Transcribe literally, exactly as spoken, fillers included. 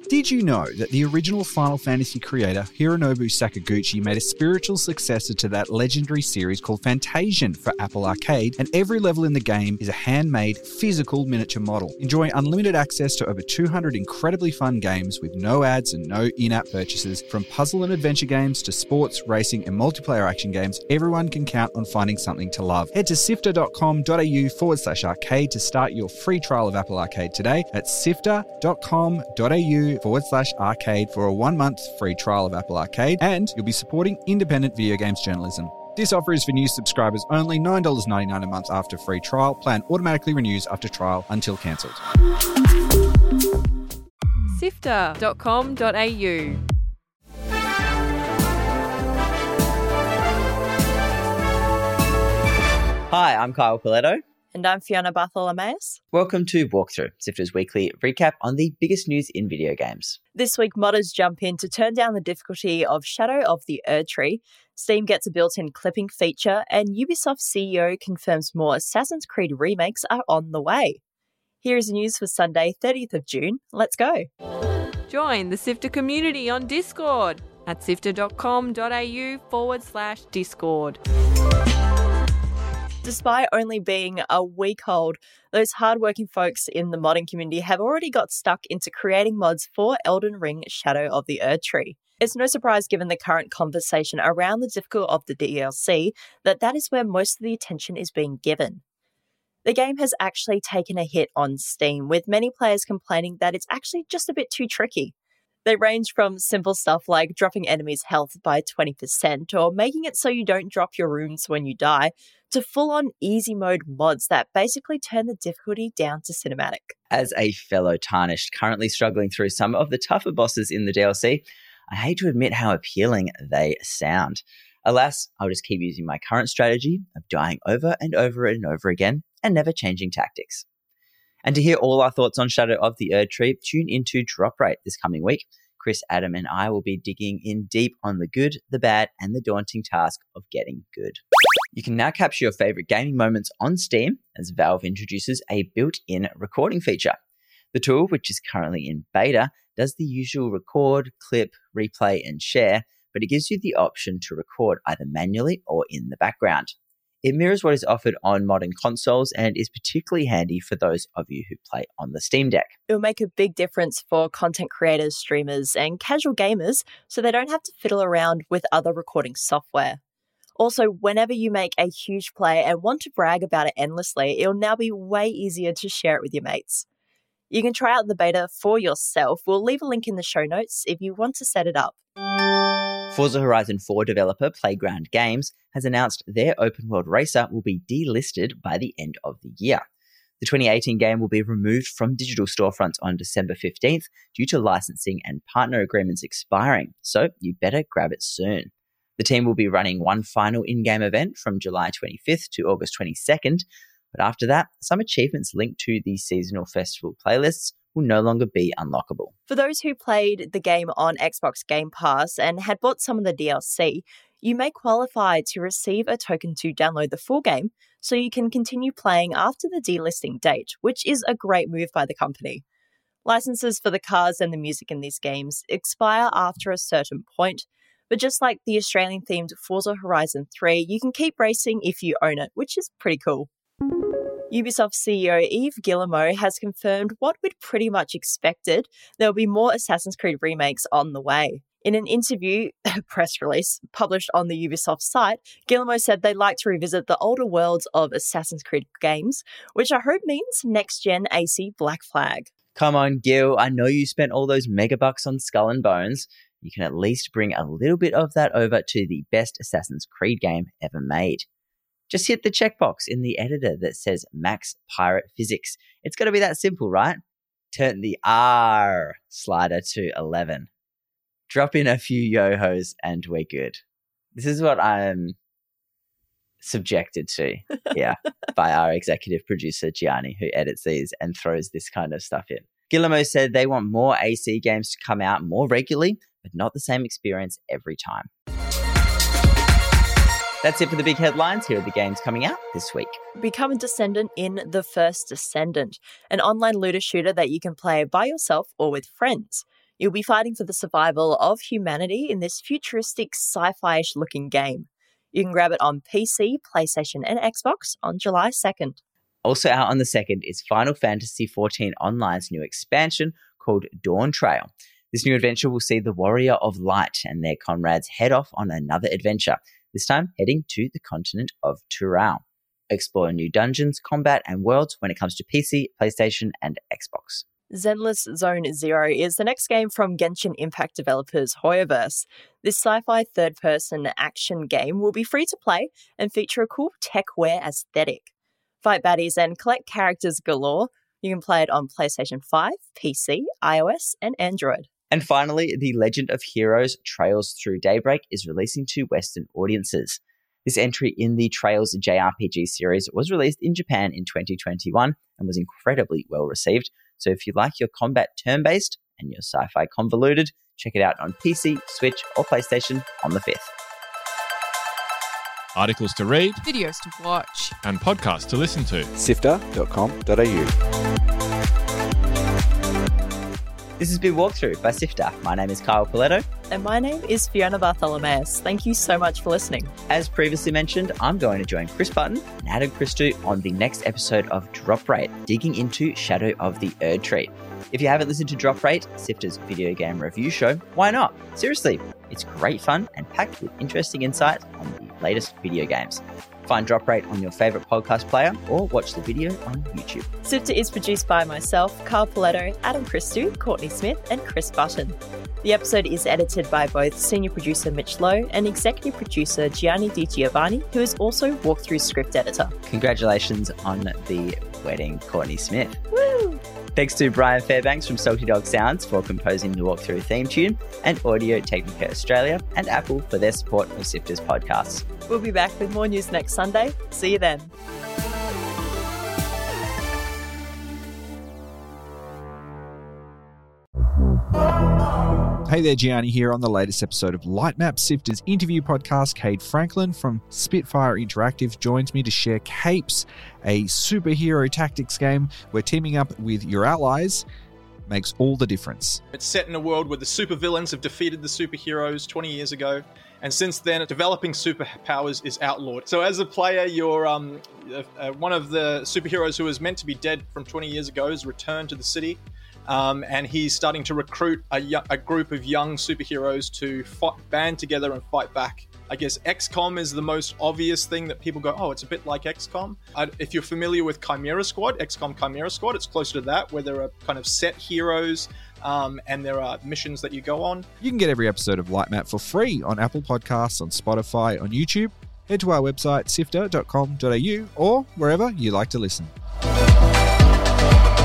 Did you know that the original Final Fantasy creator, Hironobu Sakaguchi, made a spiritual successor to that legendary series called Fantasian for Apple Arcade, and every level in the game is a handmade, physical miniature model. Enjoy unlimited access to over two hundred incredibly fun games with no ads and no in-app purchases. From puzzle and adventure games to sports, racing, and multiplayer action games, everyone can count on finding something to love. Head to sifter.com.au forward slash arcade to start your free trial of Apple Arcade today. That's sifter.com.au forward slash arcade for a one-month free trial of Apple Arcade, and you'll be supporting independent video games journalism. This offer is for new subscribers only, nine dollars ninety-nine a month after free trial. Plan automatically renews after trial until cancelled. sifter dot com dot a u. Hi, I'm Kyle Coletto. And I'm Fiona Bartholomeus. Welcome to Walkthrough, Sifter's weekly recap on the biggest news in video games. This week, modders jump in to turn down the difficulty of Shadow of the Erdtree, Steam gets a built-in clipping feature, and Ubisoft C E O confirms more Assassin's Creed remakes are on the way. Here is the news for Sunday, thirtieth of June. Let's go. Join the Sifter community on Discord at sifter.com.au forward slash Discord. Despite only being a week old, those hardworking folks in the modding community have already got stuck into creating mods for Elden Ring Shadow of the Erdtree. It's no surprise given the current conversation around the difficulty of the D L C that that is where most of the attention is being given. The game has actually taken a hit on Steam, with many players complaining that it's actually just a bit too tricky. They range from simple stuff like dropping enemies' health by twenty percent or making it so you don't drop your runes when you die, to full-on easy mode mods that basically turn the difficulty down to cinematic. As a fellow Tarnished currently struggling through some of the tougher bosses in the D L C, I hate to admit how appealing they sound. Alas, I'll just keep using my current strategy of dying over and over and over again and never changing tactics. And to hear all our thoughts on Shadow of the Erdtree, tune into Drop Rate this coming week. Chris, Adam, and I will be digging in deep on the good, the bad, and the daunting task of getting good. You can now capture your favorite gaming moments on Steam as Valve introduces a built-in recording feature. The tool, which is currently in beta, does the usual record, clip, replay, and share, but it gives you the option to record either manually or in the background. It mirrors what is offered on modern consoles and is particularly handy for those of you who play on the Steam Deck. It will make a big difference for content creators, streamers, and casual gamers so they don't have to fiddle around with other recording software. Also, whenever you make a huge play and want to brag about it endlessly, it'll now be way easier to share it with your mates. You can try out the beta for yourself. We'll leave a link in the show notes if you want to set it up. Forza Horizon four developer Playground Games has announced their open world racer will be delisted by the end of the year. The twenty eighteen game will be removed from digital storefronts on December fifteenth due to licensing and partner agreements expiring, so you better grab it soon. The team will be running one final in-game event from July twenty-fifth to August twenty-second, but after that, some achievements linked to the seasonal festival playlists will no longer be unlockable. For those who played the game on Xbox Game Pass and had bought some of the D L C, you may qualify to receive a token to download the full game so you can continue playing after the delisting date, which is a great move by the company. Licenses for the cars and the music in these games expire after a certain point, but just like the Australian-themed Forza Horizon three, you can keep racing if you own it, which is pretty cool. Ubisoft C E O Yves Guillemot has confirmed what we'd pretty much expected: there will be more Assassin's Creed remakes on the way. In an interview, press release, published on the Ubisoft site, Guillemot said they'd like to revisit the older worlds of Assassin's Creed games, which I hope means next-gen A C Black Flag. Come on, Gil, I know you spent all those megabucks on Skull and Bones. You can at least bring a little bit of that over to the best Assassin's Creed game ever made. Just hit the checkbox in the editor that says Max Pirate Physics. It's got to be that simple, right? Turn the R slider to eleven. Drop in a few yo-hos and we're good. This is what I'm subjected to, yeah, by our executive producer, Gianni, who edits these and throws this kind of stuff in. Guillemot said they want more A C games to come out more regularly, but not the same experience every time. That's it for the big headlines. Here are the games coming out this week. Become a Descendant in The First Descendant, an online looter shooter that you can play by yourself or with friends. You'll be fighting for the survival of humanity in this futuristic sci-fi-ish looking game. You can grab it on P C, PlayStation and Xbox on July second. Also out on the second is Final Fantasy fourteen Online's new expansion called Dawn Trail. This new adventure will see the Warrior of Light and their comrades head off on another adventure, this time heading to the continent of Turau. Explore new dungeons, combat and worlds when it comes to P C, PlayStation and Xbox. Zenless Zone Zero is the next game from Genshin Impact developers Hoyoverse. This sci-fi third-person action game will be free to play and feature a cool techwear aesthetic. Fight baddies and collect characters galore. You can play it on PlayStation five, P C, iOS and Android. And finally, The Legend of Heroes Trails Through Daybreak is releasing to Western audiences. This entry in the Trails J R P G series was released in Japan in twenty twenty-one and was incredibly well received. So if you like your combat turn-based and your sci-fi convoluted, check it out on P C, Switch or PlayStation on the fifth. Articles to read, videos to watch, and podcasts to listen to. sifter dot com dot a u. This has been Walkthrough by Sifter. My name is Kyle Coletto. And my name is Fiona Bartholomeus. Thank you so much for listening. As previously mentioned, I'm going to join Chris Button and Adam Christou on the next episode of Drop Rate, digging into Shadow of the Erdtree. If you haven't listened to Drop Rate, Sifter's video game review show, why not? Seriously, it's great fun and packed with interesting insight on the latest video games. Find Drop Rate on your favourite podcast player or watch the video on YouTube. Sifter is produced by myself, Carl Paletto, Adam Christou, Courtney Smith and Chris Button. The episode is edited by both senior producer Mitch Lowe and executive producer Gianni Di Giovanni, who is also Walkthrough script editor. Congratulations on the wedding, Courtney Smith. Woo! Thanks to Brian Fairbanks from Salty Dog Sounds for composing the Walkthrough theme tune, and Audio Technica Australia and Apple for their support of Sifter's podcasts. We'll be back with more news next Sunday. See you then. Hey there, Gianni here on the latest episode of Lightmap, Sifter's interview podcast. Cade Franklin from Spitfire Interactive joins me to share Capes, a superhero tactics game where teaming up with your allies makes all the difference. It's set in a world where the supervillains have defeated the superheroes twenty years ago, and since then, developing superpowers is outlawed. So as a player, you're um, uh, one of the superheroes who was meant to be dead from twenty years ago has returned to the city. Um, and he's starting to recruit a, a group of young superheroes to fight, band together and fight back. I guess X COM is the most obvious thing that people go, oh, it's a bit like X COM. Uh, if you're familiar with Chimera Squad, X COM Chimera Squad, it's closer to that, where there are kind of set heroes um, and there are missions that you go on. You can get every episode of Lightmap for free on Apple Podcasts, on Spotify, on YouTube. Head to our website, sifter dot com dot a u, or wherever you like to listen.